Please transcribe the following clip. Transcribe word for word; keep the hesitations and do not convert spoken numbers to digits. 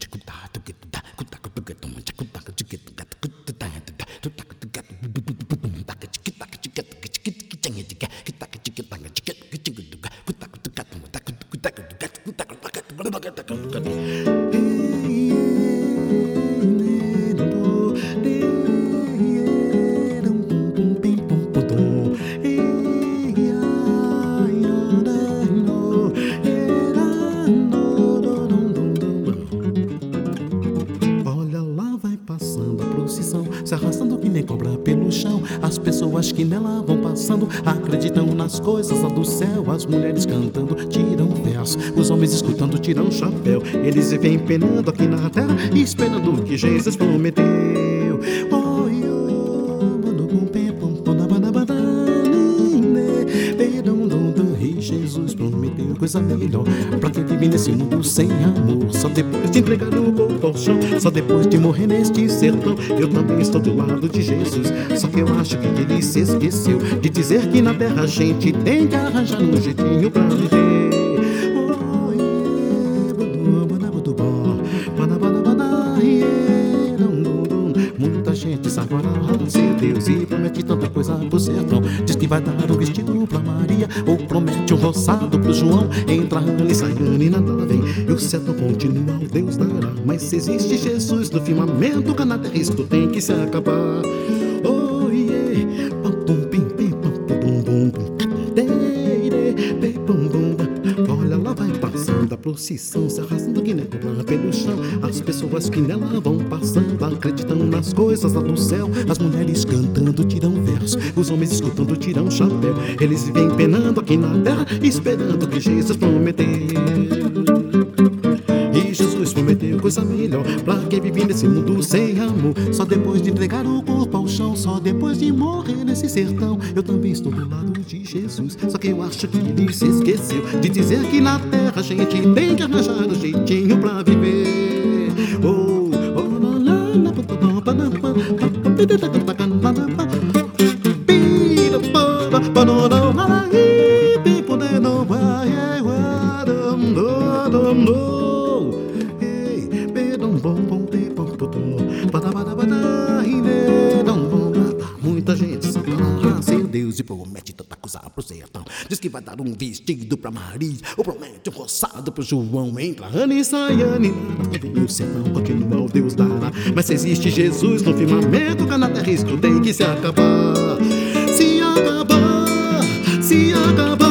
Se arrastando que nem cobra pelo chão. As pessoas que nela vão passando acreditam nas coisas lá do céu. As mulheres cantando tiram verso, os homens escutando tiram chapéu. Eles vêm penando aqui na terra, esperando o que Jesus prometeu. Oh, e Jesus prometeu coisa melhor pra quem vive nesse mundo sem amor. Só depois de entregar o corpo ao chão, só depois de morrer neste sertão. Eu também estou do lado de Jesus, só que eu acho que ele se esqueceu de dizer que na terra a gente tem que arranjar um jeitinho pra viver. Oh, muita gente sabe orar, ser Deus, e promete tanta coisa pro sertão. Diz que vai dar um vestido pra Maria, ou promete um roçado pro João. Entra ano e sai ano e nada vem, e o sertão continua, o Deus dará. Mas se existe Jesus no firmamento, cada terra isto tem que se acabar. Oh, yeah. Pum, pum, pim, pim, pum, pum, pum, pum. Olha, lá vai passando a procissão, se arrastando que nem cobra pelo chão. As pessoas que nela vão passando acreditam nas coisas lá do céu. As mulheres cantando tiram verso, os homens escutando tiram chapéu. Eles vêm penando aqui na terra, esperando que Jesus prometeu. E Jesus prometeu coisa melhor pra quem vive nesse mundo sem amor. Só depois de entregar o corpo ao chão, só depois de morrer nesse sertão. Eu também estou do lado de Jesus, só que eu acho que ele se esqueceu de dizer que na terra a gente tem que arranjar um jeitinho pra viver. Oh, oh, na, na, na, pa, na, pa, muita gente só fala ser Deus e promete tanta coisa pro sertão. Diz que vai dar um vestido pra Maria, ou promete um roçado pro João. Entra ano e sai ano e nada vem, o sertão continua, o Deus dará. Mas se existe Jesus no firmamento, cada terra isto tem que se acabar. Se acabar, se acabar.